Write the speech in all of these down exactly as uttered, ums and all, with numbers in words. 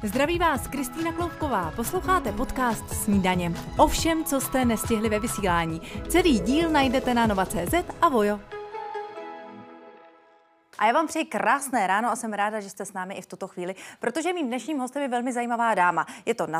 Zdraví vás Kristýna Kloubková, posloucháte podcast Snídaně. O všem, co jste nestihli ve vysílání. Celý díl najdete na nova tečka cé zet a Vojo. A já vám přeji krásné ráno a jsem ráda, že jste s námi i v tuto chvíli, protože mým dnešním hostem je velmi zajímavá dáma. Je to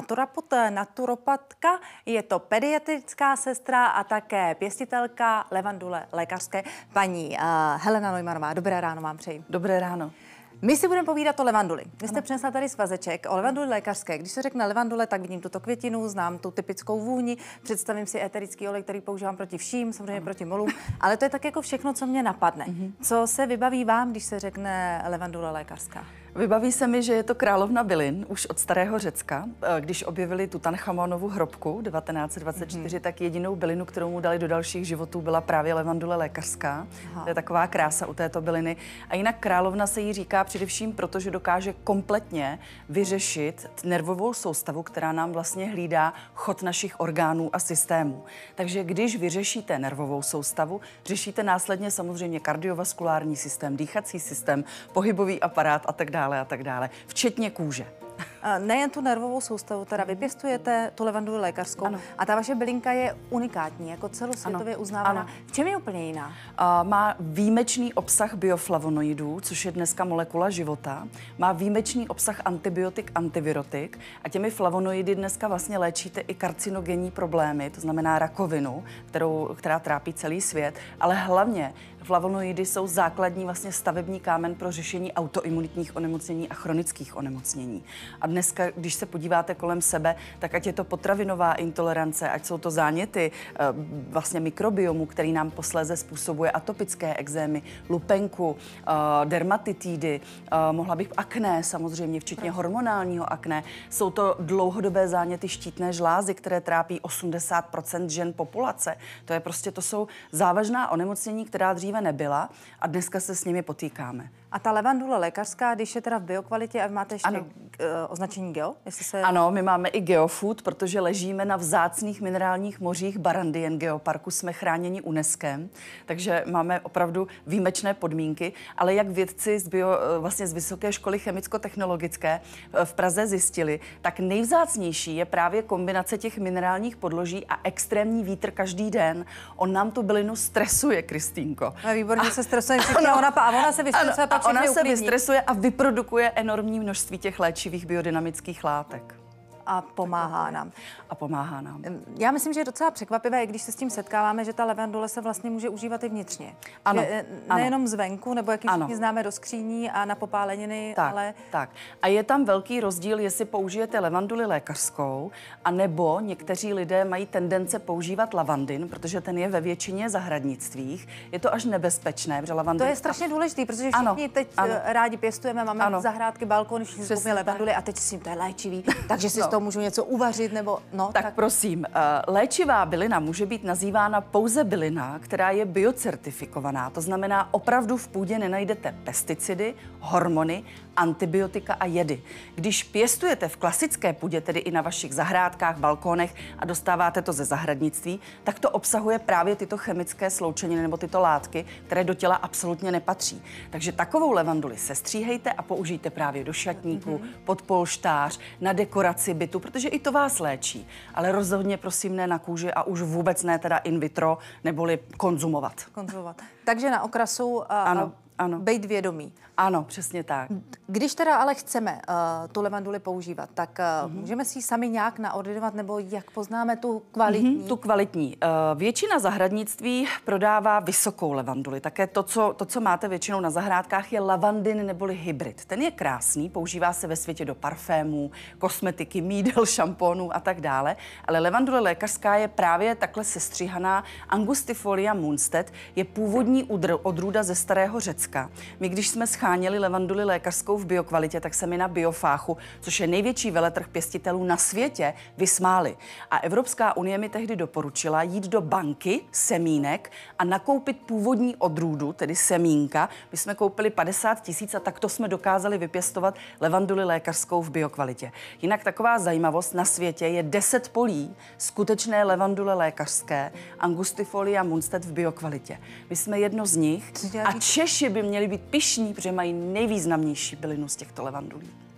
naturopatka, je to pediatrická sestra a také pěstitelka levandule lékařské, paní uh, Helena Neumannová. Dobré ráno vám přeji. Dobré ráno. My si budeme povídat o levanduli. Vy jste přinesla tady svazeček o levanduli lékařské. Když se řekne levandule, tak vidím tuto květinu, znám tu typickou vůni, představím si eterický olej, který používám proti vším, samozřejmě ano. proti molům, ale to je tak jako všechno, co mě napadne. Mm-hmm. Co se vybaví vám, když se řekne levandule lékařská? Vybaví se mi, že je to královna bylin už od starého Řecka. Když objevili Tutanchamonovu hrobku devatenáct set dvacet čtyři, mm-hmm. tak jedinou bylinu, kterou mu dali do dalších životů, byla právě levandule lékařská. Aha. To je taková krása u této byliny. A jinak královna se jí říká především proto, že dokáže kompletně vyřešit nervovou soustavu, která nám vlastně hlídá chod našich orgánů a systémů. Takže když vyřešíte nervovou soustavu, řešíte následně samozřejmě kardiovaskulární systém, dýchací systém, pohybový aparát a tak dále. a tak dále, včetně kůže. Nejen tu nervovou soustavu, teda vy pěstujete tu levanduli lékařskou ano. a ta vaše bylinka je unikátní, jako celosvětově ano. uznávaná. Ano. V čem je úplně jiná? Uh, má výjimečný obsah bioflavonoidů, což je dneska molekula života. Má výjimečný obsah antibiotik, antivirotik a těmi flavonoidy dneska vlastně léčíte i karcinogenní problémy, to znamená rakovinu, kterou, která trápí celý svět, ale hlavně flavonoidy jsou základní vlastně stavební kámen pro řešení autoimunitních onemocnění a chronických onemocnění. A dneska, když se podíváte kolem sebe, tak ať je to potravinová intolerance, ať jsou to záněty vlastně mikrobiomu, který nám posléze způsobuje atopické ekzémy, lupenku, dermatitidy, mohla bych akné samozřejmě, včetně hormonálního akné. Jsou to dlouhodobé záněty štítné žlázy, které trápí osmdesát procent žen populace. To je prostě, to jsou závažná onemocnění, která dříve nebyla a dneska se s nimi potýkáme. A ta levandule lékařská, když je teda v biokvalitě a máte ještě uh, označení geo? Jestli se... Ano, my máme i geofood, protože ležíme na vzácných minerálních mořích Barandien geoparku, jsme chráněni UNESCem, takže máme opravdu výjimečné podmínky, ale jak vědci z, bio, vlastně z Vysoké školy chemicko-technologické v Praze zjistili, tak nejvzácnější je právě kombinace těch minerálních podloží a extrémní vítr každý den. On nám tu bylinu stresuje, Kristýnko. No, výborně, že se stresuje všichni a ona, a ona se vystresuje. A ona se vystresuje a vyprodukuje enormní množství těch léčivých biodynamických látek. A pomáhá nám. A pomáhá nám. Já myslím, že je docela překvapivé, i když se s tím setkáváme, že ta levandule se vlastně může užívat i vnitřně. Ano. Že, nejenom zvenku, nebo jak ji všichni známe do skříní a na popáleniny, tak, ale... Tak. A je tam velký rozdíl, jestli použijete levanduli lékařskou, anebo někteří lidé mají tendence používat lavandin, protože ten je ve většině zahradnictvích. Je to až nebezpečné, protože lavandin... To je strašně důležitý, protože všichni ano, teď ano. rádi pěstujeme, máme ano. zahrádky, balkony, všichni si koupíme levanduli a teď si to je léčivý, takže si no. to můžu něco uvařit, nebo no. Tak, tak prosím, léčivá bylina může být nazývána pouze bylina, která je biocertifikovaná. To znamená, opravdu v půdě nenajdete pesticidy, hormony, antibiotika a jedy. Když pěstujete v klasické půdě, tedy i na vašich zahrádkách, balkónech a dostáváte to ze zahradnictví, tak to obsahuje právě tyto chemické sloučeniny nebo tyto látky, které do těla absolutně nepatří. Takže takovou levanduli sestříhejte a použijte právě do šatníku, mm-hmm. pod polštář, na dekoraci bytu, protože i to vás léčí. Ale rozhodně prosím ne na kůži a už vůbec ne teda in vitro, neboli konzumovat. Konzumovat. Takže na okrasu a, ano, a ano. bejt vědomí. Ano, přesně tak. Když teda ale chceme uh, tu levanduli používat, tak uh, mm-hmm. můžeme si ji sami nějak naordinovat, nebo jak poznáme tu kvalitní? Mm-hmm, tu kvalitní. Uh, většina zahradnictví prodává vysokou levanduli. Také to co, to, co máte většinou na zahrádkách, je lavandin neboli hybrid. Ten je krásný, používá se ve světě do parfémů, kosmetiky, mídel, šampónů a tak dále. Ale levandule lékařská je právě takhle sestříhaná. Angustifolia Munstead je původní odrůda ze starého Řecka. My, když jsme scháněli levanduli lékařskou v biokvalitě, tak se mi na Biofáchu, což je největší veletrh pěstitelů na světě, vysmáli. A Evropská unie mi tehdy doporučila jít do banky semínek a nakoupit původní odrůdu, tedy semínka. My jsme koupili padesát tisíc a takto jsme dokázali vypěstovat levanduli lékařskou v biokvalitě. Jinak taková zajímavost, na světě je deset polí skutečné levandule lékařské Angustifolia Munstead v biokvalitě. My jsme jedno z nich a Češi by měli být pyšní, protože mají nejvýznamnější bylinu z těchto levandulí.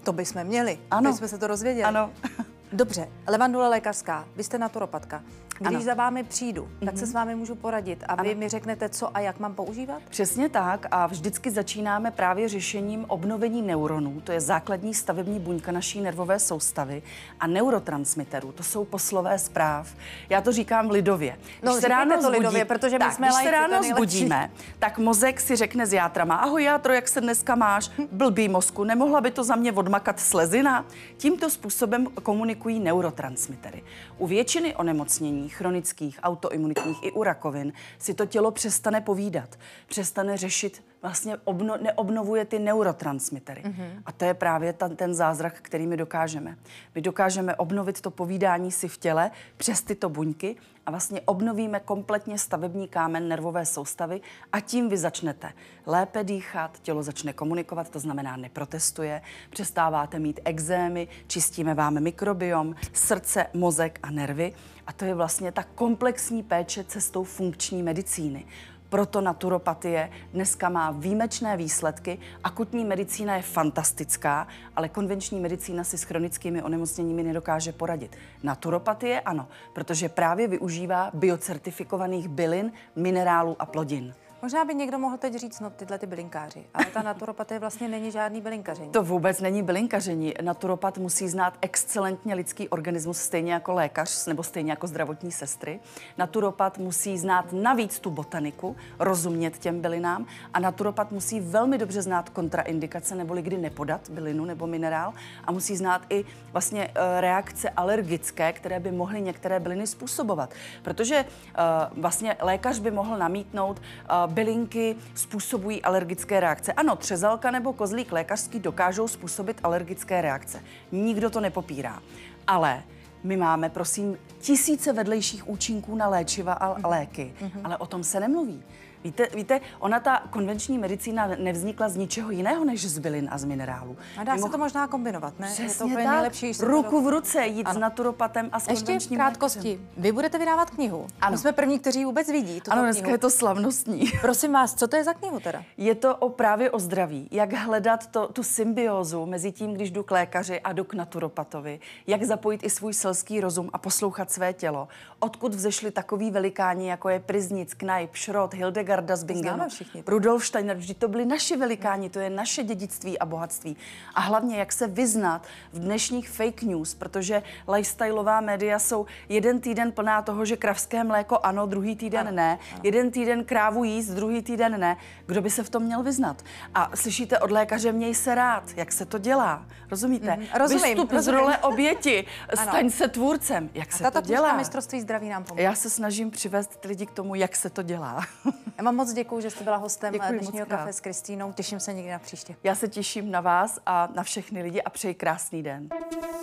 To bychom měli, ano. aby jsme se to rozvěděli. Ano. Dobře, levandule lékařská, vy jste naturopatka. Když Ano. za vámi přijdu, tak Mhm. se s vámi můžu poradit a vy Ano. mi řeknete, co a jak mám používat? Přesně tak a vždycky začínáme právě řešením obnovení neuronů, to je základní stavební buňka naší nervové soustavy, a neurotransmiterů, to jsou poslové zpráv. Já to říkám lidově. No, Když se říkejte ráno to zbudí, lidově, protože my tak, jsme když lajci, se to je ráno nejlepší. zbudíme, tak mozek si řekne s játrama: ahoj játro, jak se dneska máš? Blbý mozku, nemohla by to za mě odmakat slezina? Tímto způsobem komunikují neurotransmitery. U většiny onemocnění chronických, autoimunitních i u rakovin si to tělo přestane povídat, přestane řešit, vlastně obno, neobnovuje ty neurotransmitery. Mm-hmm. A to je právě ta, ten zázrak, který my dokážeme. My dokážeme obnovit to povídání si v těle přes tyto buňky a vlastně obnovíme kompletně stavební kámen nervové soustavy a tím vy začnete lépe dýchat, tělo začne komunikovat, to znamená neprotestuje, přestáváte mít ekzémy, čistíme vám mikrobiom, srdce, mozek a nervy a to je vlastně ta komplexní péče cestou funkční medicíny. Proto naturopatie dneska má výjimečné výsledky. Akutní medicína je fantastická, ale konvenční medicína si s chronickými onemocněními nedokáže poradit. Naturopatie ano, protože právě využívá biocertifikovaných bylin, minerálů a plodin. Možná by někdo mohl teď říct, no tyhle ty bylinkáři, ale ta naturopatie vlastně není žádný bylinkaření. To vůbec není bylinkaření. Naturopat musí znát excelentně lidský organismus, stejně jako lékař nebo stejně jako zdravotní sestry. Naturopat musí znát navíc tu botaniku, rozumět těm bylinám a naturopat musí velmi dobře znát kontraindikace, neboli kdy nepodat bylinu nebo minerál a musí znát i vlastně uh, reakce alergické, které by mohly některé byliny způsobovat. Protože uh, vlastně lékař by mohl namítnout, uh, bylinky způsobují alergické reakce. Ano, třezalka nebo kozlík lékařský dokážou způsobit alergické reakce. Nikdo to nepopírá. Ale my máme, prosím, tisíce vedlejších účinků na léčiva a léky, mm-hmm. ale o tom se nemluví. Víte, víte, ona ta konvenční medicína nevznikla z ničeho jiného než z bylin a z minerálů. A dá Mimo... se to možná kombinovat, ne? Přesně je to úplně tak. nejlepší. Ruku v ruce jít ano. s naturopatem a s konvenčním Ještě v krátkosti. lékařem. Vy budete vydávat knihu. Ano. My jsme první, kteří vůbec vidí tuto Ano, dneska knihu. je to slavnostní. Prosím vás, co to je za knihu teda? Je to o právě o zdraví. Jak hledat to, tu symbiózu mezi tím, když jdu k lékaři a jdu k naturopatovi. Jak zapojit i svůj selský rozum a poslouchat své tělo. Odkud vzešli takoví velikáni, jako je Priznic, Kneipp, Schrott, Hildegarda z Bingenu, Rudolf Steiner. Vždyť to byli naši velikáni, to je naše dědictví a bohatství. A hlavně, jak se vyznat v dnešních fake news, protože lifestyleová média jsou jeden týden plná toho, že kravské mléko ano, druhý týden ano, ne. Ano. Jeden týden krávu jíst, druhý týden ne. Kdo by se v tom měl vyznat? A slyšíte od lékaře, měj se rád, jak se to dělá. Rozumíte? Mm, rozumím, Vystup rozumím. z role oběti, Ano. staň se tvůrcem. Jak A se tato to dělá? knížka Mistrovství zdraví nám pomůže. Já se snažím přivést ty lidi k tomu, jak se to dělá. Já vám moc děkuju, že jste byla hostem Děkuji dnešního moc krát. kafe s Kristýnou. Těším se někdy na příště. Já se těším na vás a na všechny lidi a přeji krásný den.